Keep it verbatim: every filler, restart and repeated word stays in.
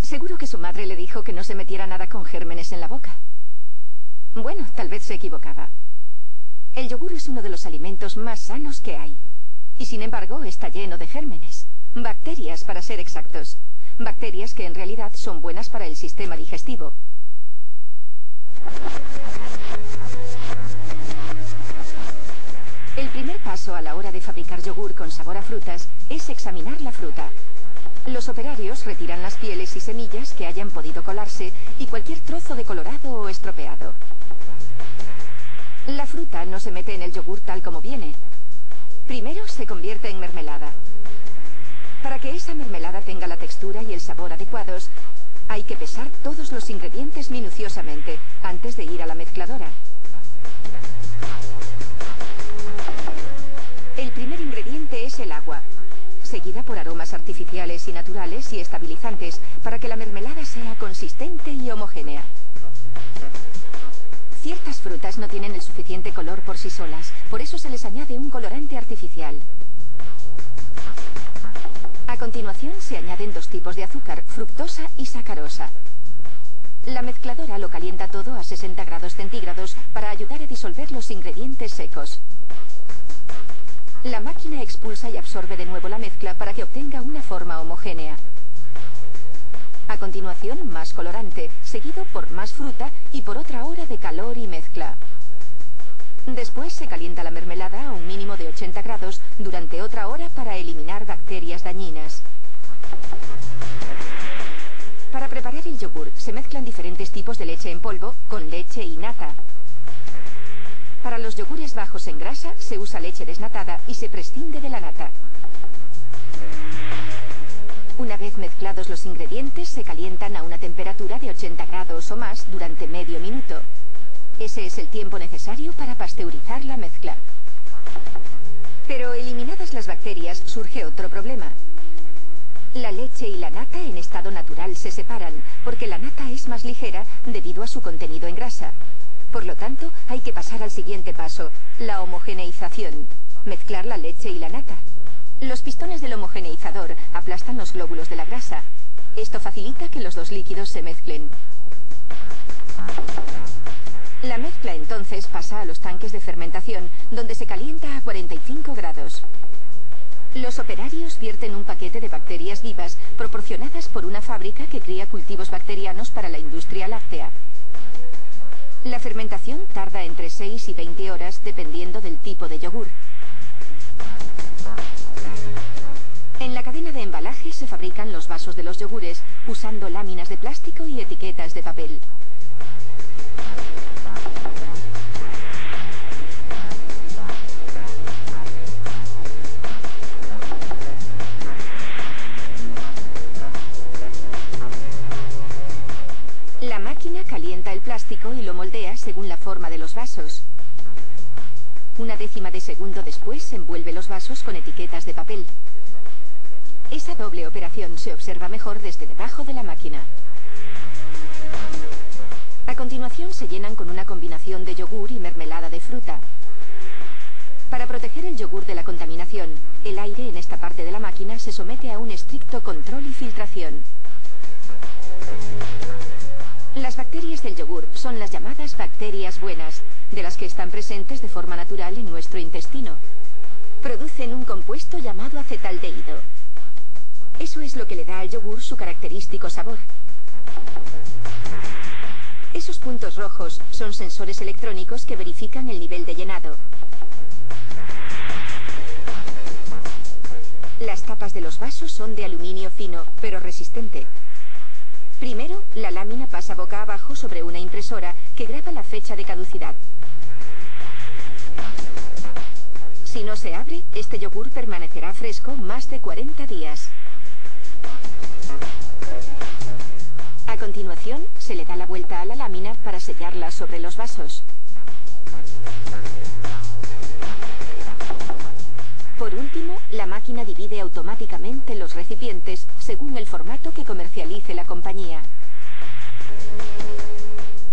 Seguro que su madre le dijo que no se metiera nada con gérmenes en la boca. Bueno, tal vez se equivocaba. El yogur es uno de los alimentos más sanos que hay. Y sin embargo, está lleno de gérmenes. Bacterias, para ser exactos. Bacterias que en realidad son buenas para el sistema digestivo. El primer paso a la hora de fabricar yogur con sabor a frutas es examinar la fruta. Los operarios retiran las pieles y semillas que hayan podido colarse y cualquier trozo decolorado o estropeado. La fruta no se mete en el yogur tal como viene. Primero se convierte en mermelada. Para que esa mermelada tenga la textura y el sabor adecuados, hay que pesar todos los ingredientes minuciosamente antes de ir a la mezcladora. El primer ingrediente es el agua, seguida por aromas artificiales y naturales y estabilizantes para que la mermelada sea consistente y homogénea. Ciertas frutas no tienen el suficiente color por sí solas, por eso se les añade un colorante artificial. A continuación se añaden dos tipos de azúcar, fructosa y sacarosa. La mezcladora lo calienta todo a sesenta grados centígrados para ayudar a disolver los ingredientes secos. La máquina expulsa y absorbe de nuevo la mezcla para que obtenga una forma homogénea. A continuación, más colorante, seguido por más fruta y por otra hora de calor y mezcla. Después se calienta la mermelada a un mínimo de ochenta grados durante otra hora para eliminar bacterias dañinas. Para preparar el yogur se mezclan diferentes tipos de leche en polvo con leche y nata. Para los yogures bajos en grasa se usa leche desnatada y se prescinde de la nata. Una vez mezclados los ingredientes se calientan a una temperatura de ochenta grados o más durante medio minuto. Ese es el tiempo necesario para pasteurizar la mezcla. Pero eliminadas las bacterias surge otro problema. La leche y la nata en estado natural se separan porque la nata es más ligera debido a su contenido en grasa. Por lo tanto, hay que pasar al siguiente paso, la homogeneización, mezclar la leche y la nata. Los pistones del homogeneizador aplastan los glóbulos de la grasa. Esto facilita que los dos líquidos se mezclen. La mezcla entonces pasa a los tanques de fermentación, donde se calienta a cuarenta y cinco grados. Los operarios vierten un paquete de bacterias vivas proporcionadas por una fábrica que cría cultivos bacterianos para la industria láctea. La fermentación tarda entre seis y veinte horas dependiendo del tipo de yogur. En la cadena de embalaje se fabrican los vasos de los yogures usando láminas de plástico y etiquetas de papel. La máquina calienta el plástico y lo moldea según la forma de los vasos. Una décima de segundo después envuelve los vasos con etiquetas de papel. Esa doble operación se observa mejor desde debajo de la máquina. A continuación se llenan con una combinación de yogur y mermelada de fruta. Para proteger el yogur de la contaminación, el aire en esta parte de la máquina se somete a un estricto control y filtración. Las bacterias del yogur son las llamadas bacterias buenas, de las que están presentes de forma natural en nuestro intestino. Producen un compuesto llamado acetaldehído. Eso es lo que le da al yogur su característico sabor. Esos puntos rojos son sensores electrónicos que verifican el nivel de llenado. Las tapas de los vasos son de aluminio fino, pero resistente. Primero, la lámina pasa boca abajo sobre una impresora que graba la fecha de caducidad. Si no se abre, este yogur permanecerá fresco más de cuarenta días. A continuación, se le da la vuelta a la lámina para sellarla sobre los vasos. Por último, la máquina divide automáticamente los recipientes según el formato que comercialice la compañía.